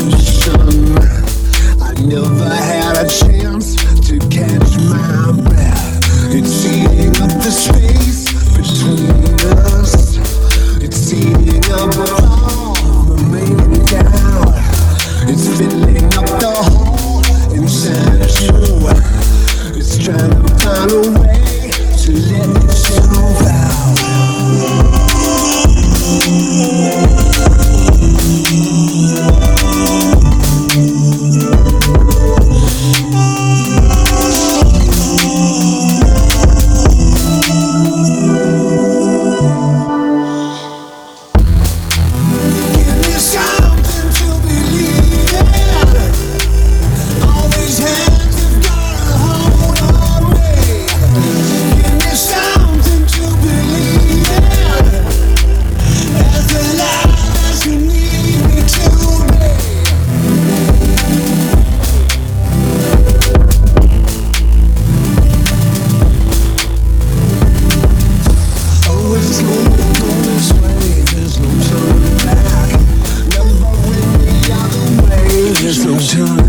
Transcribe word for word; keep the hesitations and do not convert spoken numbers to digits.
ocean. I never had a chance to catch my breath. It's eating up the space between us. It's eating up all remaining doubt. It's filling up the hole inside of you. It's trying to find a way to let itself out. There's no turning